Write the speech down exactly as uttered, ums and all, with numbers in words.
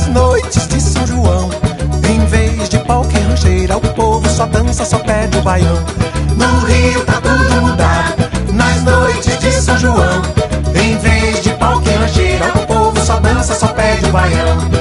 noites de São João, em vez de pau que rancheira, o povo só dança, só pede o baião. No Rio tá tudo mudado, nas noites de São João, em vez de pau que rancheira, o povo só dança, só pede o baião.